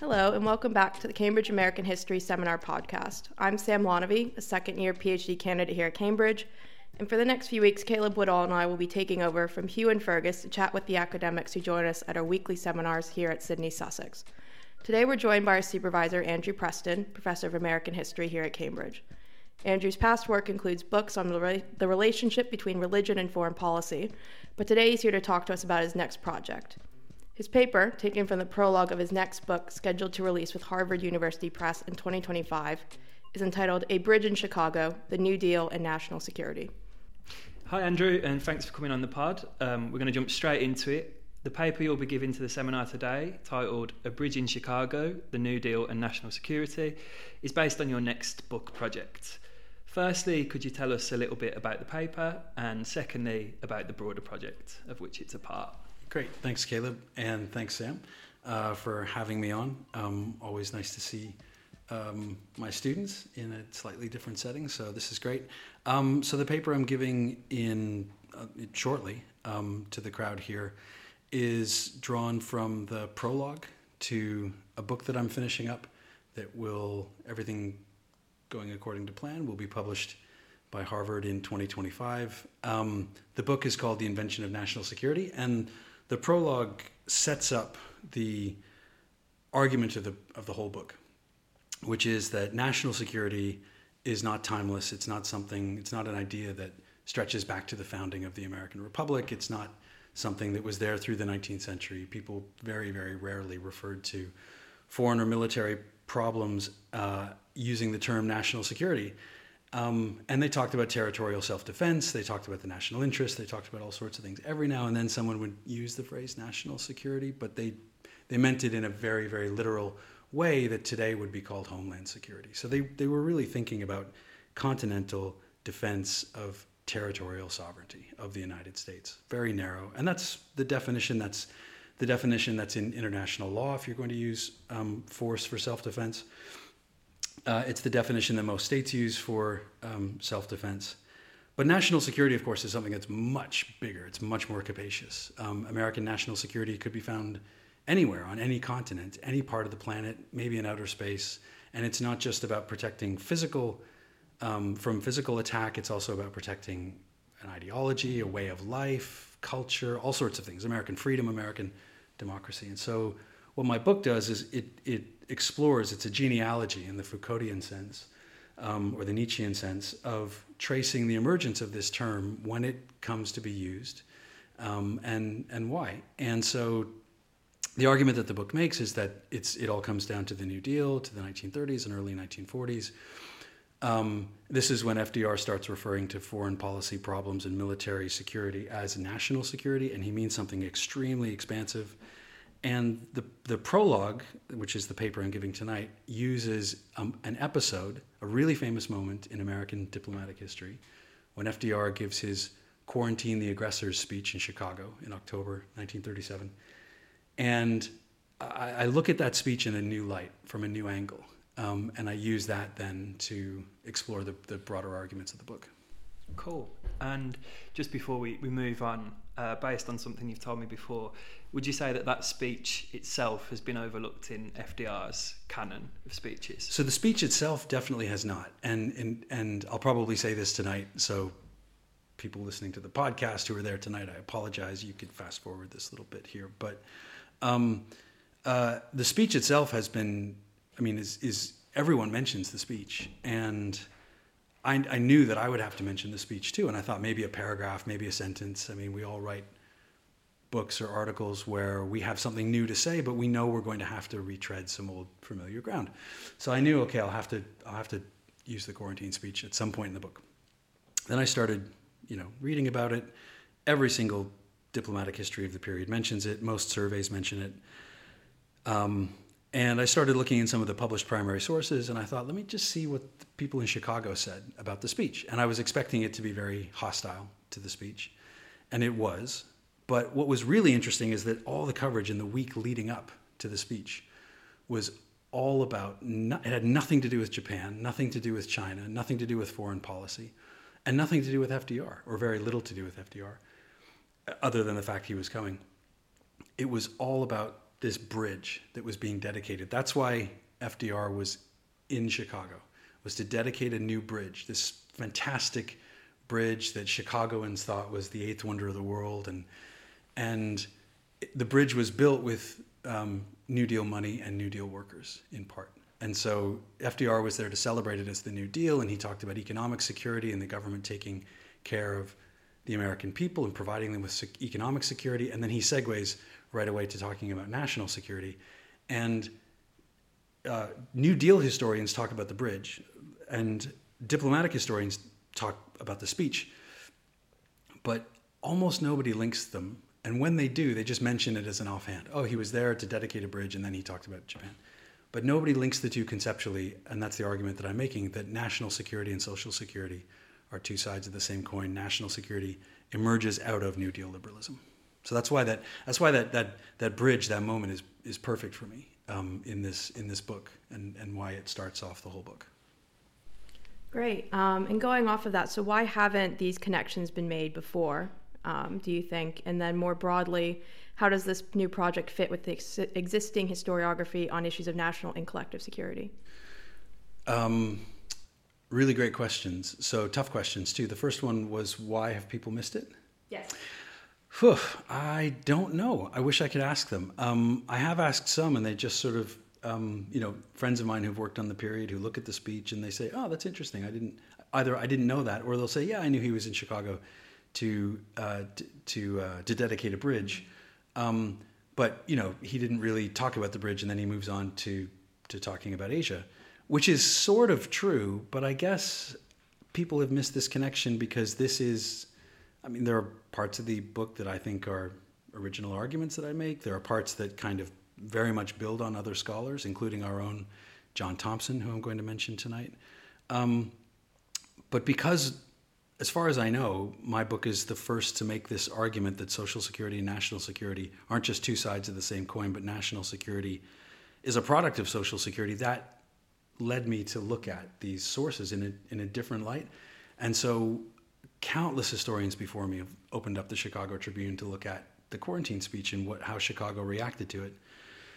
Hello, and welcome back to the Cambridge American History Seminar Podcast. I'm Sam Lonavy, a second-year PhD candidate here at Cambridge, and for the next few weeks, Caleb Woodall and I will be taking over from Hugh and Fergus to chat with the academics who join us at our weekly seminars here at Sydney, Sussex. Today we're joined by our supervisor, Andrew Preston, Professor of American History here at Cambridge. Andrew's past work includes books on the relationship between religion and foreign policy, but today he's here to talk to us about his next project. His paper, taken from the prologue of his next book, scheduled to release with Harvard University Press in 2025, is entitled A Bridge in Chicago, The New Deal and National Security. Hi Andrew, and thanks for coming on the pod. We're going to jump straight into it. The paper you'll be giving to the seminar today, titled A Bridge in Chicago, The New Deal and National Security, is based on your next book project. Firstly, could you tell us a little bit about the paper, and secondly, about the broader project of which it's a part? Great. Thanks, Caleb, and thanks, Sam, for having me on. Always nice to see my students in a slightly different setting, so this is great. So the paper I'm giving in shortly to the crowd here is drawn from the prologue to a book that I'm finishing up that will, everything going according to plan, will be published by Harvard in 2025. The book is called The Invention of National Security, and the prologue sets up the argument of the whole book, which is that national security is not timeless. It's not an idea that stretches back to the founding of the American Republic. It's not something that was there through the 19th century. People very, very rarely referred to foreign or military problems using the term national security. And they talked about territorial self-defense, they talked about the national interest, they talked about all sorts of things. Every now and then someone would use the phrase national security, but they meant it in a very, very literal way that today would be called homeland security. So they were really thinking about continental defense of territorial sovereignty of the United States. Very narrow. And that's the definition that's in international law if you're going to use force for self-defense. It's the definition that most states use for self-defense. But national security, of course, is something that's much bigger. It's much more capacious. American national security could be found anywhere, on any continent, any part of the planet, maybe in outer space. And it's not just about protecting from physical attack. It's also about protecting an ideology, a way of life, culture, all sorts of things, American freedom, American democracy. And so what my book does is it explores, it's a genealogy in the Foucauldian sense, or the Nietzschean sense, of tracing the emergence of this term when it comes to be used, and why. And so the argument that the book makes is that it all comes down to the New Deal, to the 1930s and early 1940s. This is when FDR starts referring to foreign policy problems and military security as national security, and he means something extremely expansive. And the prologue, which is the paper I'm giving tonight, uses an episode, a really famous moment in American diplomatic history, when FDR gives his Quarantine the Aggressors speech in Chicago in October 1937. And I look at that speech in a new light, from a new angle. And I use that then to explore the broader arguments of the book. Cool. And just before we move on, based on something you've told me before, would you say that speech itself has been overlooked in FDR's canon of speeches? So the speech itself definitely has not. And I'll probably say this tonight, so people listening to the podcast who are there tonight, I apologize. You could fast forward this little bit here. But the speech itself has been, is everyone mentions the speech. And I knew that I would have to mention the speech too, and I thought maybe a paragraph, maybe a sentence. We all write books or articles where we have something new to say, but we know we're going to have to retread some old familiar ground. So I knew, okay, I'll have to use the quarantine speech at some point in the book. Then I started, reading about it. Every single diplomatic history of the period mentions it. Most surveys mention it. And I started looking in some of the published primary sources, and I thought, let me just see what the people in Chicago said about the speech. And I was expecting it to be very hostile to the speech, and it was. But what was really interesting is that all the coverage in the week leading up to the speech was all about, it had nothing to do with Japan, nothing to do with China, nothing to do with foreign policy, and nothing to do with FDR, or very little to do with FDR, other than the fact he was coming. It was all about this bridge that was being dedicated. That's why FDR was in Chicago, was to dedicate a new bridge, this fantastic bridge that Chicagoans thought was the eighth wonder of the world. And the bridge was built with New Deal money and New Deal workers in part. And so FDR was there to celebrate it as the New Deal, and he talked about economic security and the government taking care of the American people and providing them with economic security. And then he segues right away to talking about national security. And New Deal historians talk about the bridge, and diplomatic historians talk about the speech. But almost nobody links them. And when they do, they just mention it as an offhand. Oh, he was there to dedicate a bridge, and then he talked about Japan. But nobody links the two conceptually, and that's the argument that I'm making, that national security and social security are two sides of the same coin. National security emerges out of New Deal liberalism. So that's why that bridge, that moment is perfect for me in this book, and why it starts off the whole book. Great. And going off of that, so why haven't these connections been made before, do you think? And then more broadly, how does this new project fit with the existing historiography on issues of national and collective security? Really great questions. So tough questions too. The first one was, why have people missed it? Yes. Whew, I don't know. I wish I could ask them. I have asked some, and they just sort of, friends of mine who've worked on the period who look at the speech and they say, "Oh, that's interesting. I didn't know that," or they'll say, "Yeah, I knew he was in Chicago to dedicate a bridge, but he didn't really talk about the bridge," and then he moves on to talking about Asia, which is sort of true. But I guess people have missed this connection because there are parts of the book that I think are original arguments that I make. There are parts that kind of very much build on other scholars, including our own John Thompson, who I'm going to mention tonight. But because, as far as I know, my book is the first to make this argument that social security and national security aren't just two sides of the same coin, but national security is a product of social security, that led me to look at these sources in a different light. And so countless historians before me have opened up the Chicago Tribune to look at the quarantine speech and how Chicago reacted to it.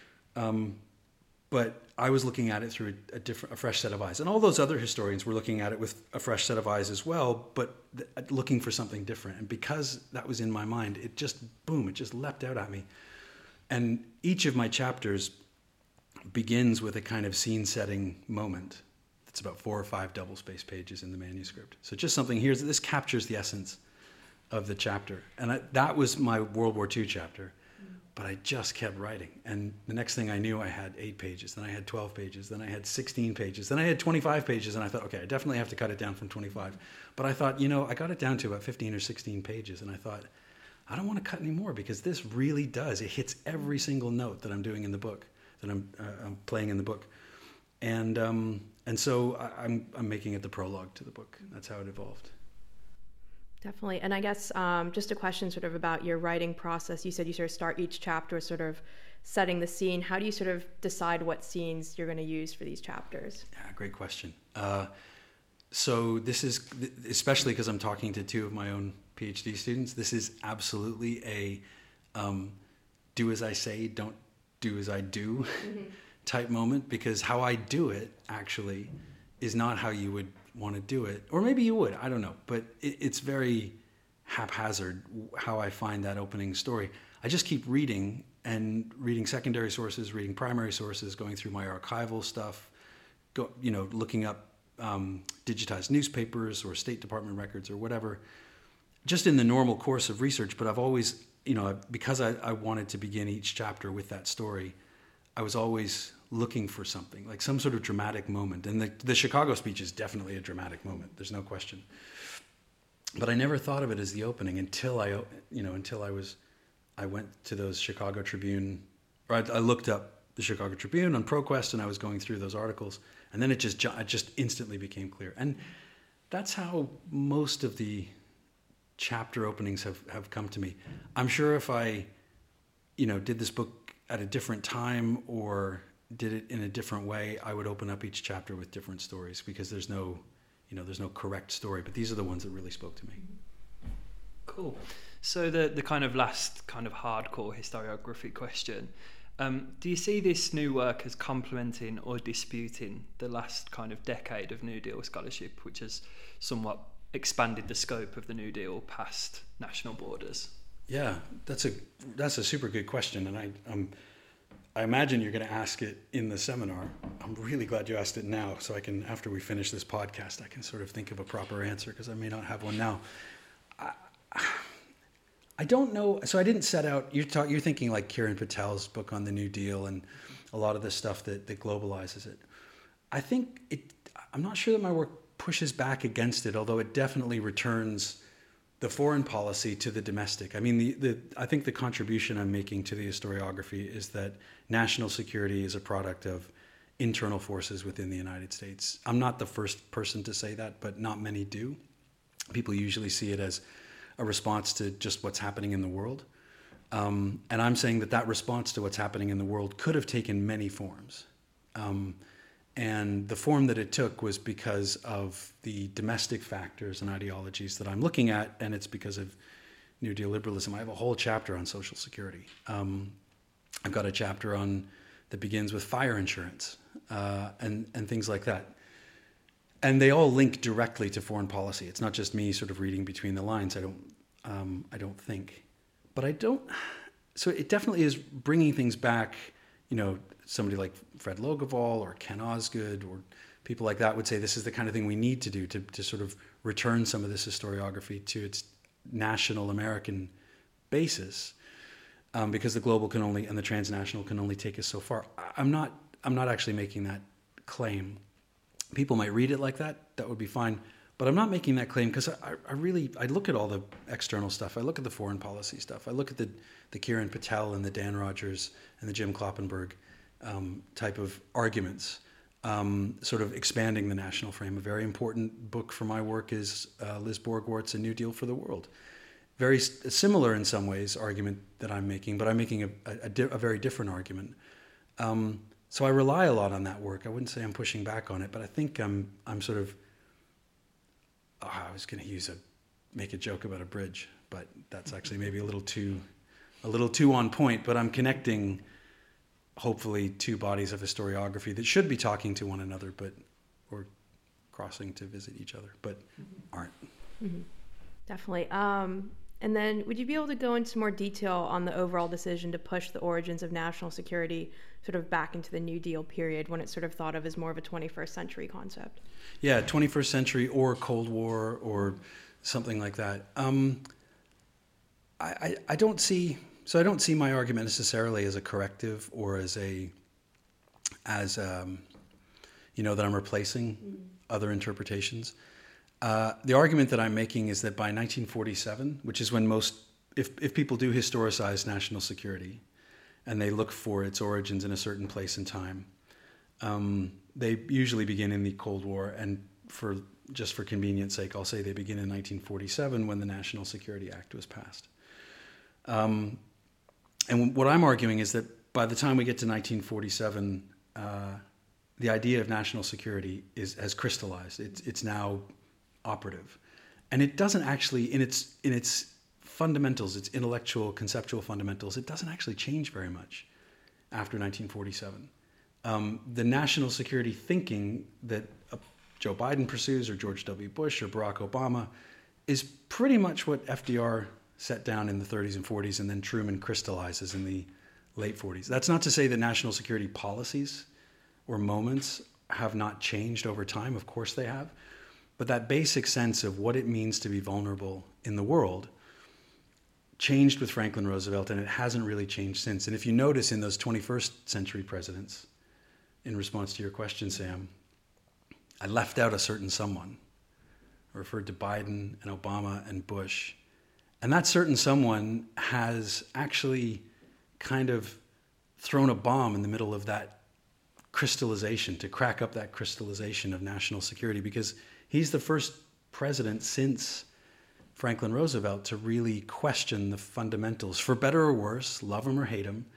But I was looking at it through a fresh set of eyes. And all those other historians were looking at it with a fresh set of eyes as well, but looking for something different. And because that was in my mind, it just leapt out at me. And each of my chapters begins with a kind of scene-setting moment. It's about 4 or 5 double-spaced pages in the manuscript. So just something here, this captures the essence of the chapter. And that was my World War II chapter. But I just kept writing. And the next thing I knew, I had 8 pages. Then I had 12 pages. Then I had 16 pages. Then I had 25 pages. And I thought, okay, I definitely have to cut it down from 25. But I thought, I got it down to about 15 or 16 pages. And I thought, I don't want to cut any more, because this really does. It hits every single note that I'm doing in the book, that I'm playing in the book. And so I'm making it the prologue to the book. That's how it evolved. Definitely. And I guess just a question sort of about your writing process. You said you sort of start each chapter sort of setting the scene. How do you sort of decide what scenes you're going to use for these chapters? Yeah, great question. So this is, especially because I'm talking to 2 of my own PhD students, this is absolutely a do as I say, don't do as I do type moment, because how I do it actually is not how you would want to do it, or maybe you would, I don't know, but it's very haphazard how I find that opening story. I just keep reading secondary sources, reading primary sources, going through my archival stuff, looking up digitized newspapers or State Department records or whatever, just in the normal course of research. But I've always, because I wanted to begin each chapter with that story, I was always looking for something, like some sort of dramatic moment. And the Chicago speech is definitely a dramatic moment. There's no question. But I never thought of it as the opening until I went to those Chicago Tribune, or I looked up the Chicago Tribune on ProQuest, and I was going through those articles, and then it just instantly became clear. And that's how most of the chapter openings have come to me. I'm sure if I, did this book at a different time or did it in a different way, I would open up each chapter with different stories, because there's no correct story, but these are the ones that really spoke to me. Cool. So the kind of last kind of hardcore historiography question, Do you see this new work as complementing or disputing the last kind of decade of New Deal scholarship, which has somewhat expanded the scope of the New Deal past national borders? Yeah, that's a super good question, and I imagine you're going to ask it in the seminar. I'm really glad you asked it now, so I can, after we finish this podcast, I can sort of think of a proper answer, because I may not have one now. I don't know. So I didn't set out. You're thinking like Kiran Patel's book on the New Deal and a lot of the stuff that globalizes it. I think I'm not sure that my work pushes back against it, although it definitely returns the foreign policy to the domestic. I mean, I think the contribution I'm making to the historiography is that national security is a product of internal forces within the United States. I'm not the first person to say that, but not many do. People usually see it as a response to just what's happening in the world. And I'm saying that response to what's happening in the world could have taken many forms. And the form that it took was because of the domestic factors and ideologies that I'm looking at, and it's because of New Deal liberalism. I have a whole chapter on Social Security. I've got a chapter that begins with fire insurance and things like that. And they all link directly to foreign policy. It's not just me sort of reading between the lines. I don't think. But I don't. So it definitely is bringing things back. Somebody like Fred Logevall or Ken Osgood or people like that would say this is the kind of thing we need to do to sort of return some of this historiography to its national American basis, because the global and the transnational can only take us so far. I'm not actually making that claim. People might read it like that. That would be fine. But I'm not making that claim because I look at all the external stuff. I look at the foreign policy stuff. I look at the Kiran Patel and the Dan Rogers and the Jim Kloppenberg type of arguments, sort of expanding the national frame. A very important book for my work is Liz Borgwart's A New Deal for the World. Very similar in some ways argument that I'm making, but I'm making a very different argument. So I rely a lot on that work. I wouldn't say I'm pushing back on it, but I think I'm sort of. I was going to make a joke about a bridge, but that's actually maybe a little too on point. But I'm connecting, hopefully, two bodies of historiography that should be talking to one another, or crossing to visit each other, but aren't. Mm-hmm. Definitely. And then would you be able to go into more detail on the overall decision to push the origins of national security sort of back into the New Deal period, when it's sort of thought of as more of a 21st century concept? Yeah, 21st century or Cold War or something like that. I don't see my argument necessarily as a corrective or as that I'm replacing other interpretations. The argument that I'm making is that by 1947, which is when if people do historicize national security and they look for its origins in a certain place and time, they usually begin in the Cold War, and for convenience sake, I'll say they begin in 1947 when the National Security Act was passed. And what I'm arguing is that by the time we get to 1947, the idea of national security has crystallized. It's now operative, and it doesn't actually, in its fundamentals, its intellectual, conceptual fundamentals, it doesn't actually change very much after 1947. The national security thinking that Joe Biden pursues, or George W. Bush, or Barack Obama, is pretty much what FDR set down in the 30s and 40s, and then Truman crystallizes in the late 40s. That's not to say that national security policies or moments have not changed over time. Of course they have. But that basic sense of what it means to be vulnerable in the world changed with Franklin Roosevelt, and it hasn't really changed since. And if you notice in those 21st century presidents, in response to your question, Sam, I left out a certain someone. I referred to Biden and Obama and Bush. And that certain someone has actually kind of thrown a bomb in the middle of that crystallization, to crack up that crystallization of national security, because he's the first president since Franklin Roosevelt to really question the fundamentals, for better or worse, love him or hate him.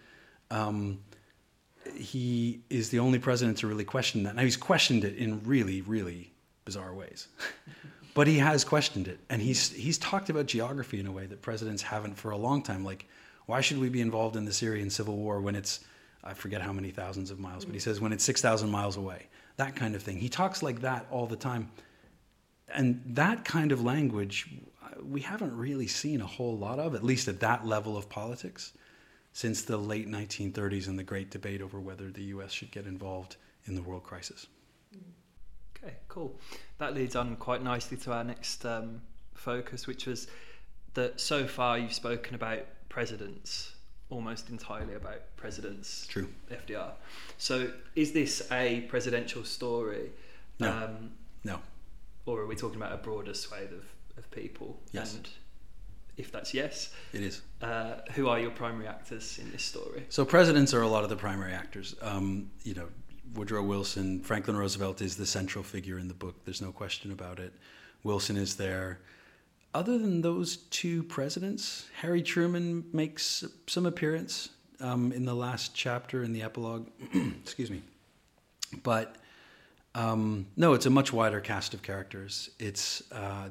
He is the only president to really question that. Now, he's questioned it in really, really bizarre ways. But he has questioned it. And he's talked about geography in a way that presidents haven't for a long time. Like, why should we be involved in the Syrian civil war when it's I forget how many thousands of miles, but he says when it's 6,000 miles away, that kind of thing. He talks like that all the time. And that kind of language, we haven't really seen a whole lot of, at least at that level of politics, since the late 1930s and the great debate over whether the US should get involved in the world crisis. Okay, cool. That leads on quite nicely to our next focus, which was that so far you've spoken about presidents, almost entirely about presidents. True. FDR. So is this a presidential story? No. No. Or are we talking about a broader swathe of people? Yes. And if that's yes, it is. Who are your primary actors in this story? So presidents are a lot of the primary actors. Woodrow Wilson, Franklin Roosevelt is the central figure in the book. There's no question about it. Wilson is there. Other than those two presidents, Harry Truman makes some appearance in the last chapter in the epilogue. Excuse me. But no, it's a much wider cast of characters. It's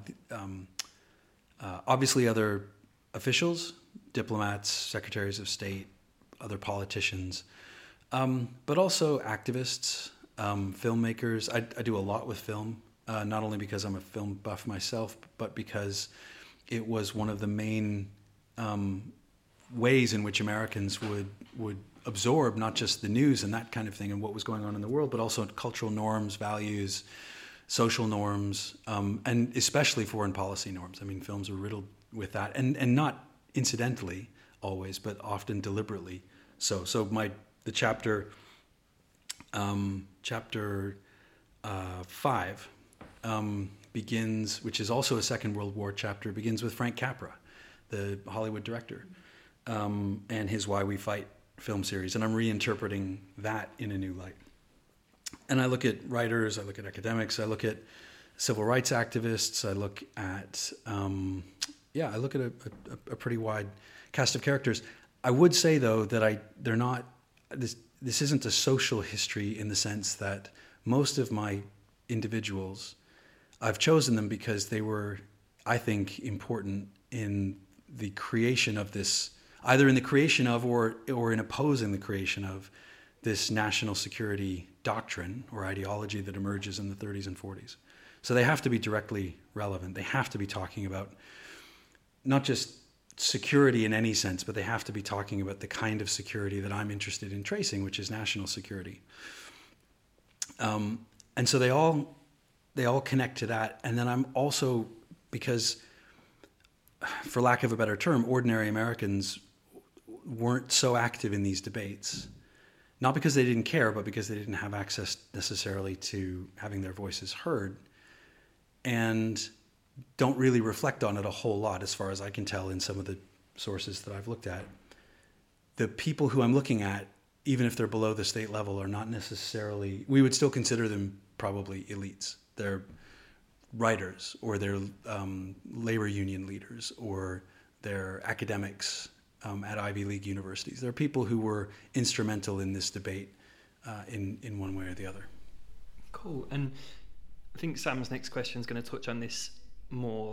obviously other officials, diplomats, secretaries of state, other politicians, but also activists, filmmakers. I do a lot with film, not only because I'm a film buff myself, but because it was one of the main ways in which Americans would absorb not just the news and that kind of thing and what was going on in the world, but also cultural norms, values, social norms, and especially foreign policy norms. I mean, films are riddled with that, and not incidentally always, but often deliberately. So the chapter 5 begins, which is also a Second World War chapter, begins with Frank Capra, the Hollywood director, and his Why We Fight film series, and I'm reinterpreting that in a new light. And I look at writers, I look at academics, I look at civil rights activists, I look at I look at a pretty wide cast of characters. I would say though that they're not. This isn't a social history in the sense that most of my individuals, I've chosen them because they were, I think, important in the creation of this, either in the creation of or in opposing the creation of this national security doctrine or ideology that emerges in the 30s and 40s. So they have to be directly relevant. They have to be talking about not just security in any sense, but they have to be talking about the kind of security that I'm interested in tracing, which is national security. And so they all connect to that. And then I'm also, because for lack of a better term, ordinary Americans weren't so active in these debates, not because they didn't care, but because they didn't have access necessarily to having their voices heard, and don't really reflect on it a whole lot, as far as I can tell in some of the sources that I've looked at. The people who I'm looking at, even if they're below the state level, are not necessarily, we would still consider them probably elites. They're writers, or they're labor union leaders, or they're academics at Ivy League universities. There are people who were instrumental in this debate in one way or the other. Cool. And I think Sam's next question is going to touch on this more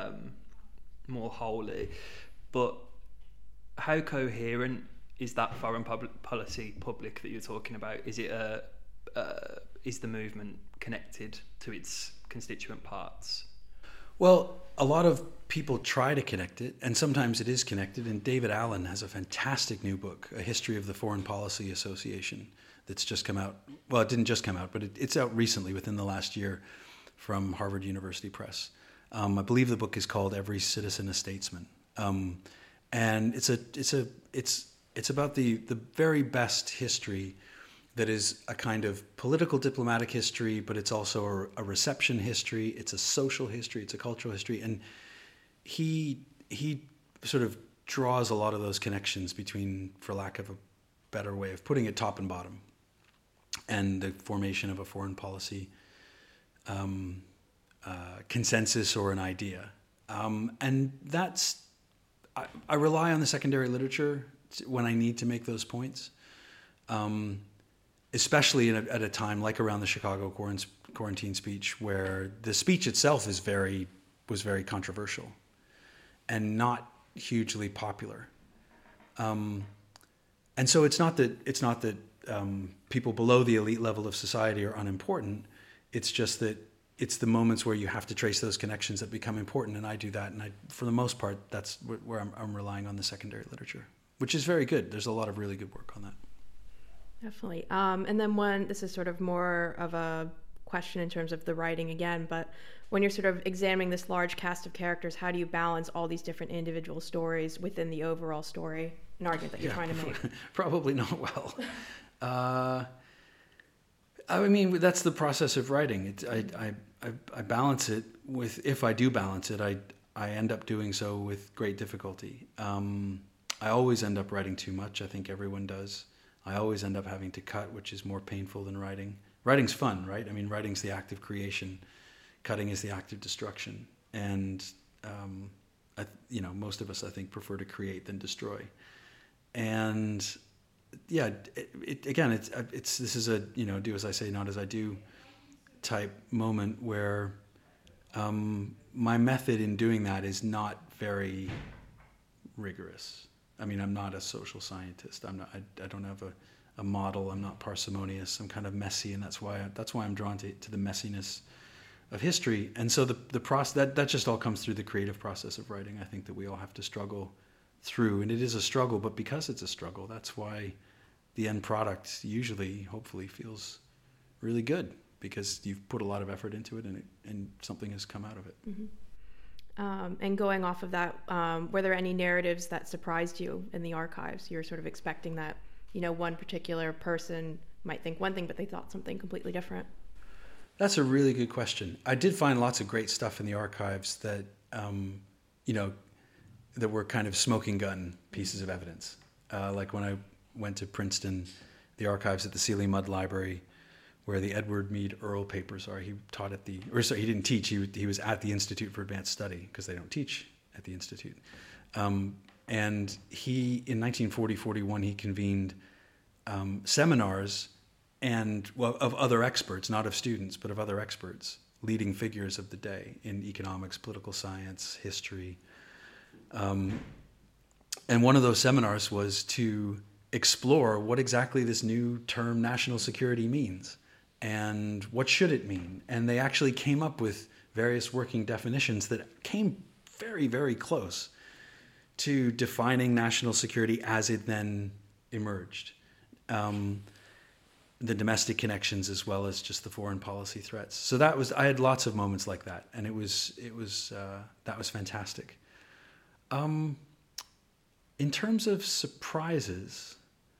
wholly, but how coherent is that foreign policy public that you're talking about? Is it is the movement connected to its constituent parts? Well, a lot of people try to connect it, and sometimes it is connected. And David Allen has a fantastic new book, A History of the Foreign Policy Association, that's just come out. Well, it didn't just come out, but it's out recently, within the last year, from Harvard University Press. I believe the book is called Every Citizen a Statesman, and it's about the very best history that is a kind of political diplomatic history, but it's also a reception history, it's a social history, it's a cultural history, and he sort of draws a lot of those connections between, for lack of a better way of putting it, top and bottom, and the formation of a foreign policy consensus or an idea. And that's, I rely on the secondary literature when I need to make those points, especially at a time like around the Chicago quarantine speech, where the speech itself was very controversial and not hugely popular. And so it's not that people below the elite level of society are unimportant. It's just that it's the moments where you have to trace those connections that become important, and I do that. And for the most part, that's where I'm relying on the secondary literature, which is very good. There's a lot of really good work on that. Definitely. And then this is sort of more of a question in terms of the writing again, but when you're sort of examining this large cast of characters, how do you balance all these different individual stories within the overall story, an argument that you're trying to make? Probably not well. I mean, that's the process of writing. I balance it with, if I do balance it, I end up doing so with great difficulty. I always end up writing too much. I think everyone does. I always end up having to cut, which is more painful than writing. Writing's fun, right? I mean, writing's the act of creation. Cutting is the act of destruction. And, most of us, I think, prefer to create than destroy. And yeah, this is a, do as I say, not as I do type moment where my method in doing that is not very rigorous. I mean, I'm not a social scientist. I don't have a model. I'm not parsimonious. I'm kind of messy, and that's why I'm drawn to the messiness of history. And so the process that just all comes through the creative process of writing. I think that we all have to struggle through, and it is a struggle. But because it's a struggle, that's why the end product usually, hopefully, feels really good, because you've put a lot of effort into it, and something has come out of it. Mm-hmm. And going off of that, were there any narratives that surprised you in the archives? You're sort of expecting that, one particular person might think one thing, but they thought something completely different. That's a really good question. I did find lots of great stuff in the archives that, that were kind of smoking gun pieces of evidence. Like when I went to Princeton, the archives at the Seeley Mudd Library, where the Edward Mead Earle papers are. He taught at he didn't teach. He was at the Institute for Advanced Study, because they don't teach at the Institute. And he, in 1940-41, he convened seminars of other experts, not of students, but of other experts, leading figures of the day in economics, political science, history. And one of those seminars was to explore what exactly this new term national security means. And what should it mean? And they actually came up with various working definitions that came very, very close to defining national security as it then emerged. The domestic connections as well as just the foreign policy threats. So I had lots of moments like that, and that was fantastic. In terms of surprises,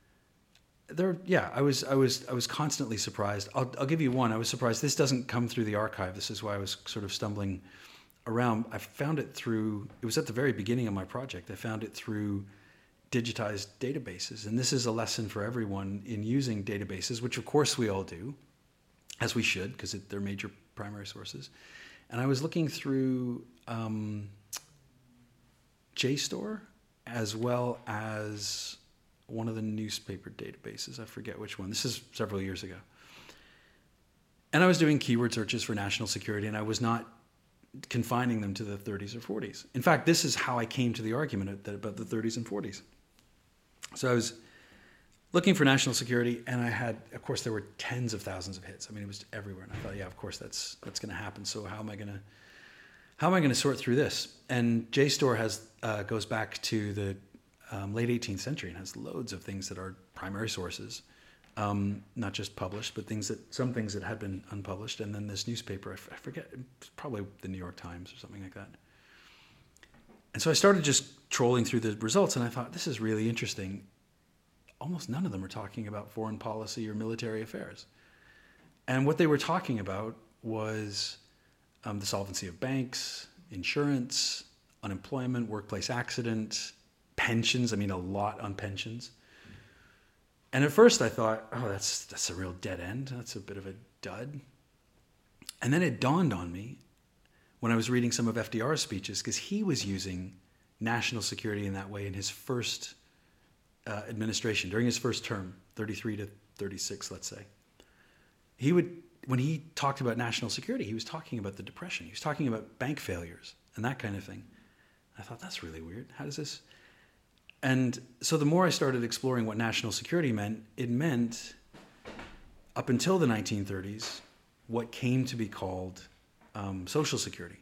I was constantly surprised. I'll give you one. I was surprised. This doesn't come through the archive. This is why I was sort of stumbling around. I found it it was at the very beginning of my project. I found it through digitized databases. And this is a lesson for everyone in using databases, which of course we all do, as we should, because they're major primary sources. And I was looking through JSTOR as well as one of the newspaper databases. I forget which one. This is several years ago. And I was doing keyword searches for national security, and I was not confining them to the 30s or 40s. In fact, this is how I came to the argument about the 30s and 40s. So I was looking for national security, and of course, there were tens of thousands of hits. I mean, it was everywhere. And I thought, yeah, of course, that's going to happen. So how am I going to sort through this? And JSTOR goes back to the late 18th century and has loads of things that are primary sources, not just published, but some things that had been unpublished. And then this newspaper, I forget, it's probably the New York Times or something like that. And so I started just trolling through the results, and I thought, this is really interesting. Almost none of them are talking about foreign policy or military affairs. And what they were talking about was the solvency of banks, insurance, unemployment, workplace accident, pensions. I mean, a lot on pensions. And at first I thought, oh, that's a real dead end. That's a bit of a dud. And then it dawned on me when I was reading some of FDR's speeches, because he was using national security in that way in his first administration, during his first term, 33 to 36, let's say. When he talked about national security, he was talking about the Depression. He was talking about bank failures and that kind of thing. I thought, that's really weird. How does this... And so the more I started exploring what national security meant, it meant, up until the 1930s, what came to be called social security.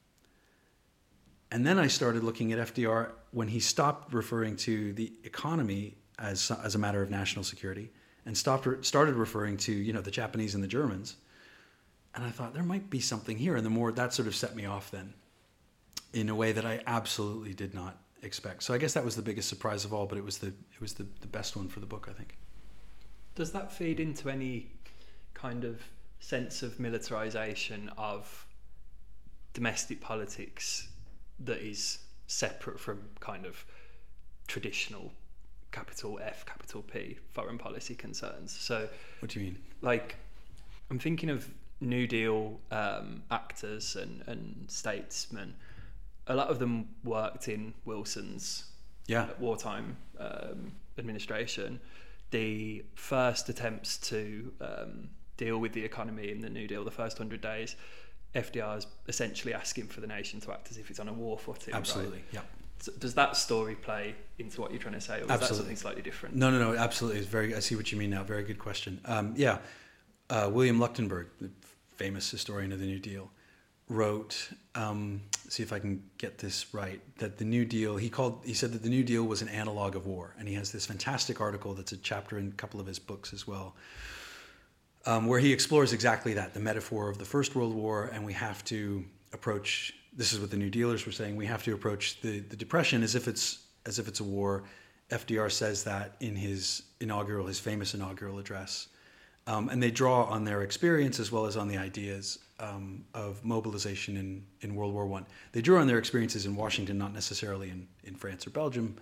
And then I started looking at FDR when he stopped referring to the economy as a matter of national security and started referring to, you know, the Japanese and the Germans. And I thought there might be something here. And the more that sort of set me off then in a way that I absolutely did not expect. So I guess that was the biggest surprise of all, but it was the best one for the book, I think. Does that feed into any kind of sense of militarization of domestic politics that is separate from kind of traditional capital F, capital P foreign policy concerns? So what do you mean? Like, I'm thinking of New Deal actors and statesmen. A lot of them worked in Wilson's wartime administration. The first attempts to deal with the economy in the New Deal, the first 100 days, FDR is essentially asking for the nation to act as if it's on a war footing. Absolutely, right? yeah. So does that story play into what you're trying to say, or is that something slightly different? No, absolutely. I see what you mean now. Very good question. William Leuchtenberg, the famous historian of the New Deal, wrote, see if I can get this right, that the New Deal, he said that the New Deal was an analog of war. And he has this fantastic article that's a chapter in a couple of his books as well, where he explores exactly that, the metaphor of the First World War, and we have to approach, this is what the New Dealers were saying, we have to approach the Depression as if it's a war. FDR says that in his famous inaugural address. And they draw on their experience as well as on the ideas of mobilization in World War I. They drew on their experiences in Washington, not necessarily in France or Belgium,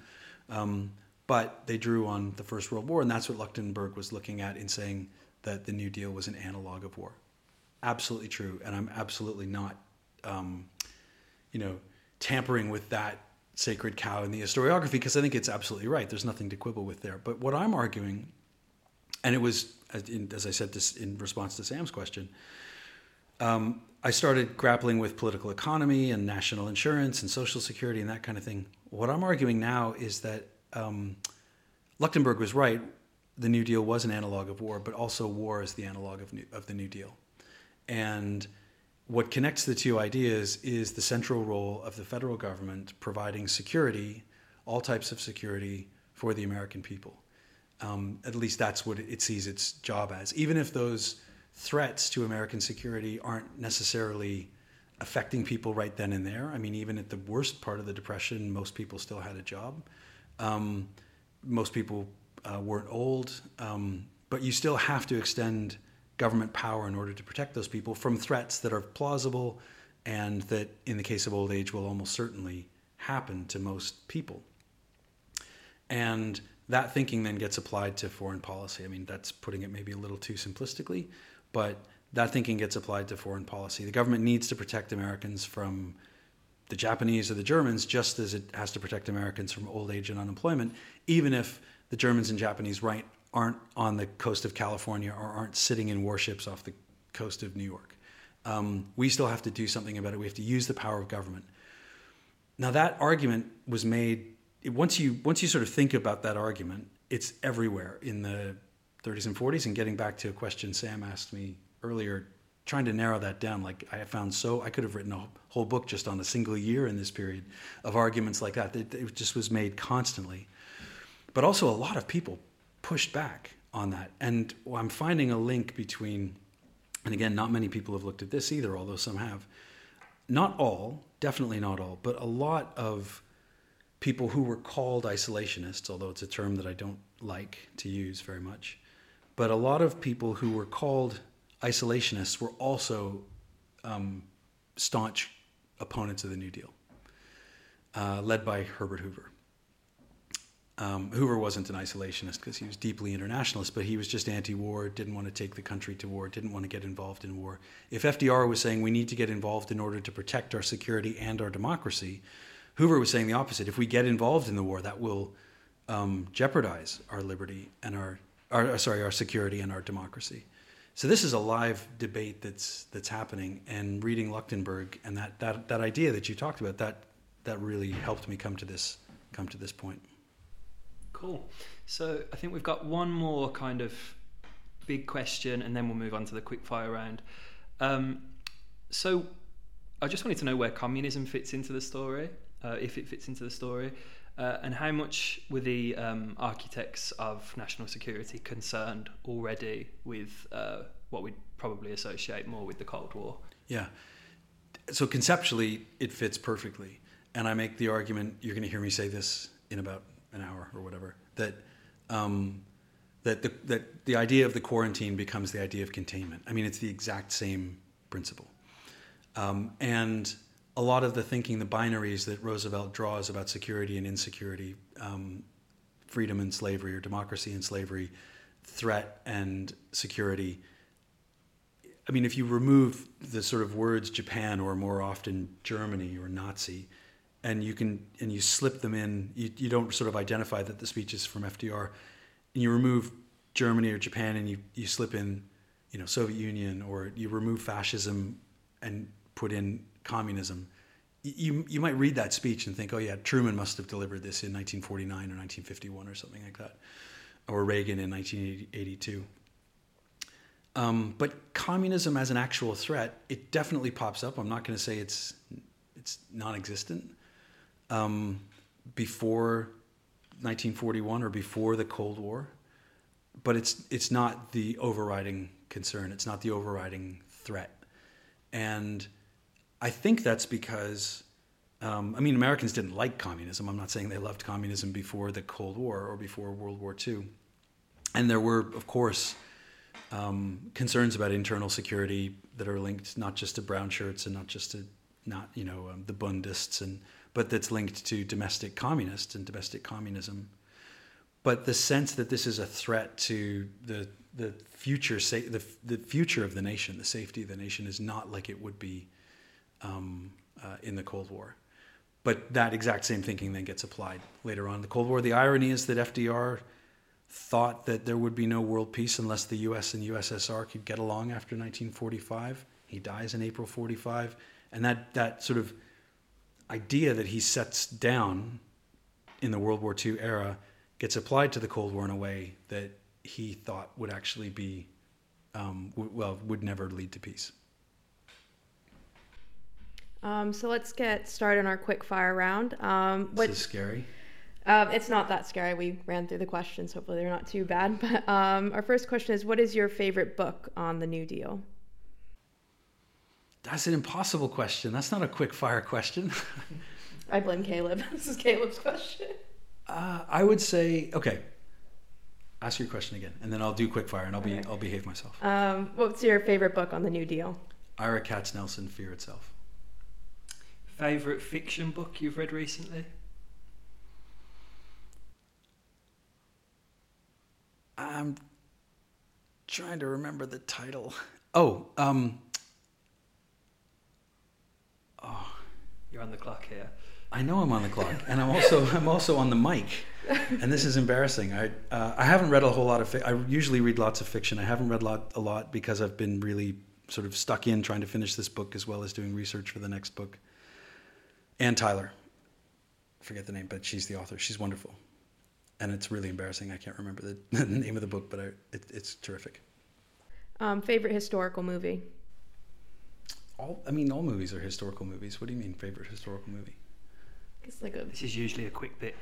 but they drew on the First World War, and that's what Leuchtenberg was looking at in saying that the New Deal was an analog of war. Absolutely true, and I'm absolutely not, tampering with that sacred cow in the historiography, because I think it's absolutely right. There's nothing to quibble with there. But what I'm arguing, and it was, as I said this in response to Sam's question, I started grappling with political economy and national insurance and social security and that kind of thing. What I'm arguing now is that Leuchtenberg was right. The New Deal was an analog of war, but also war is the analog of the New Deal. And what connects the two ideas is the central role of the federal government providing security, all types of security, for the American people. At least that's what it sees its job as. Even if those threats to American security aren't necessarily affecting people right then and there. I mean, even at the worst part of the Depression, most people still had a job. Most people weren't old. But you still have to extend government power in order to protect those people from threats that are plausible and that, in the case of old age, will almost certainly happen to most people. And that thinking then gets applied to foreign policy. I mean, that's putting it maybe a little too simplistically, but that thinking gets applied to foreign policy. The government needs to protect Americans from the Japanese or the Germans, just as it has to protect Americans from old age and unemployment, even if the Germans and Japanese aren't on the coast of California or aren't sitting in warships off the coast of New York. We still have to do something about it. We have to use the power of government. Now, that argument was made. Once you sort of think about that argument, it's everywhere in the 30s and 40s. And getting back to a question Sam asked me earlier, trying to narrow that down, like I could have written a whole book just on a single year in this period of arguments like that. It just was made constantly. But also a lot of people pushed back on that. And I'm finding a link between, and again, not many people have looked at this either, although some have. Not all, definitely not all, but a lot of people who were called isolationists, although it's a term that I don't like to use very much, but a lot of people who were called isolationists were also staunch opponents of the New Deal, led by Herbert Hoover. Hoover wasn't an isolationist because he was deeply internationalist, but he was just anti-war, didn't want to take the country to war, didn't want to get involved in war. If FDR was saying we need to get involved in order to protect our security and our democracy, Hoover was saying the opposite. If we get involved in the war, that will jeopardize our liberty and our security and our democracy. So this is a live debate that's happening. And reading Leuchtenberg and that idea that you talked about, that really helped me come to this point. Cool. So I think we've got one more kind of big question, and then we'll move on to the quick fire round. So I just wanted to know where communism fits into the story, if it fits into the story, and how much were the architects of national security concerned already with what we'd probably associate more with the Cold War? Yeah. So conceptually, it fits perfectly. And I make the argument, you're going to hear me say this in about an hour or whatever, that the idea of the quarantine becomes the idea of containment. I mean, it's the exact same principle. And a lot of the thinking, the binaries that Roosevelt draws about security and insecurity, freedom and slavery, or democracy and slavery, threat and security. I mean, if you remove the sort of words Japan, or more often Germany or Nazi, and you slip them in, you don't sort of identify that the speech is from FDR, and you remove Germany or Japan and you slip in, Soviet Union, or you remove fascism and put in communism, you might read that speech and think, oh yeah, Truman must have delivered this in 1949 or 1951 or something like that, or Reagan in 1982. But communism as an actual threat, it definitely pops up. I'm not going to say it's non-existent. Before 1941 or before the Cold War, but it's not the overriding concern. It's not the overriding threat. And I think that's because, Americans didn't like communism. I'm not saying they loved communism before the Cold War or before World War II. And there were, of course, concerns about internal security that are linked not just to brown shirts and not just to the Bundists, but that's linked to domestic communists and domestic communism. But the sense that this is a threat to the future, the future of the nation, the safety of the nation, is not like it would be in the Cold War. But that exact same thinking then gets applied later on in the Cold War. The irony is that FDR thought that there would be no world peace unless the US and USSR could get along after 1945. He dies in April 45. And that sort of idea that he sets down in the World War II era gets applied to the Cold War in a way that he thought would actually be, would never lead to peace. So let's get started on our quick fire round. This is scary. It's not that scary. We ran through the questions. Hopefully they're not too bad. But our first question is, what is your favorite book on the New Deal? That's an impossible question. That's not a quick fire question. I blame Caleb. This is Caleb's question. I would say, okay, ask your question again, and then I'll do quick fire, and I'll behave myself. What's your favorite book on the New Deal? Ira Katznelson, Fear Itself. Favorite fiction book you've read recently? I'm trying to remember the title. You're on the clock here. I know I'm on the clock, and I'm also on the mic, and this is embarrassing. I haven't read a whole lot of. I usually read lots of fiction. I haven't read a lot because I've been really sort of stuck in trying to finish this book as well as doing research for the next book. Ann Tyler, I forget the name, but she's the author. She's wonderful, and it's really embarrassing. I can't remember the name of the book, but it's terrific. Favorite historical movie? All movies are historical movies. What do you mean, favorite historical movie? This is usually a quick bit.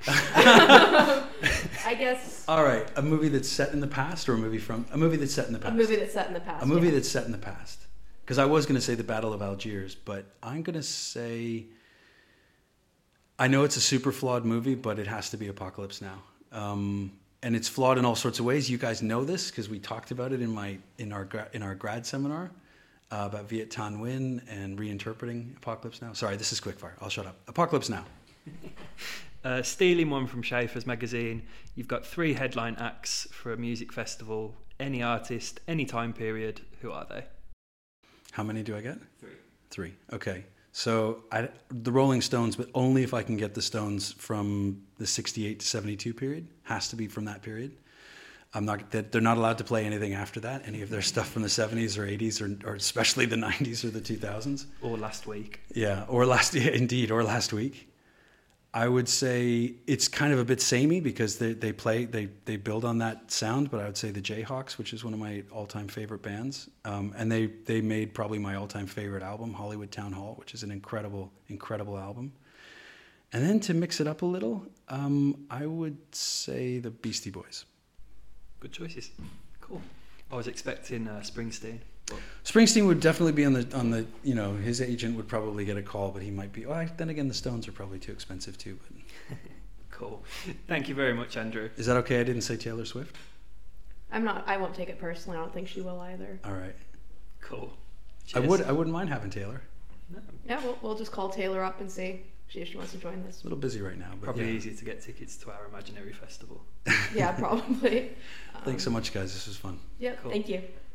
I guess. All right, a movie that's set in the past, or a movie that's set in the past. A movie that's set in the past. A movie that's set in the past. Because I was going to say The Battle of Algiers, but I'm going to say. I know it's a super flawed movie, but it has to be Apocalypse Now. And it's flawed in all sorts of ways. You guys know this because we talked about it in our grad seminar. About Viet Thanh Nguyen and reinterpreting Apocalypse Now. Sorry, this is quickfire. I'll shut up. Apocalypse Now. Stealing one from Schaefer's magazine. You've got 3 headline acts for a music festival. Any artist, any time period. Who are they? How many do I get? 3. 3. Okay. So the Rolling Stones, but only if I can get the Stones from the 68 to 72 period. Has to be from that period. They're not allowed to play anything after that, any of their stuff from the 70s or 80s or especially the 90s or the 2000s. Or last week. Yeah, or last week. I would say it's kind of a bit samey because they build on that sound, but I would say the Jayhawks, which is one of my all-time favorite bands, and they made probably my all-time favorite album, Hollywood Town Hall, which is an incredible album. And then to mix it up a little, I would say the Beastie Boys. Good choices. Cool. I was expecting Springsteen. Springsteen would definitely be on the his agent would probably get a call, but he might be. Well, then again, the Stones are probably too expensive too. But cool. Thank you very much, Andrew. Is that okay? I didn't say Taylor Swift. I won't take it personally. I don't think she will either. All right. Cool. Cheers. I wouldn't mind having Taylor. No. Yeah, we'll just call Taylor up and see if she wants to join this. A little busy right now, but probably easier to get tickets to our imaginary festival. Yeah, probably. Thanks so much, guys. This was fun. Yeah, cool. Thank you.